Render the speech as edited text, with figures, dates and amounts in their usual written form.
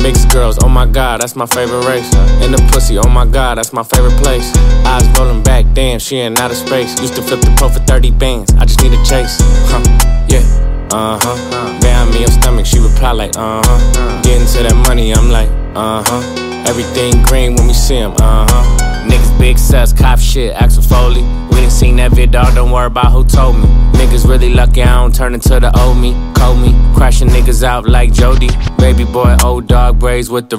Mixed girls, oh my god, that's my favorite race. In the pussy, oh my god, that's my favorite place. Eyes rolling back, damn, she in outer space. Used to flip the pro for 30 bands, I just need a chase. Yeah, Bam me your stomach, she reply like, Getting to that money, I'm like, Everything green when we see him, Niggas big sus, cop shit, Axel Foley. We done seen that vid, dog, don't worry about who told me. Niggas really lucky I don't turn into the old me. Cold me, crashing niggas out like Jody. Baby boy, old dog braids with the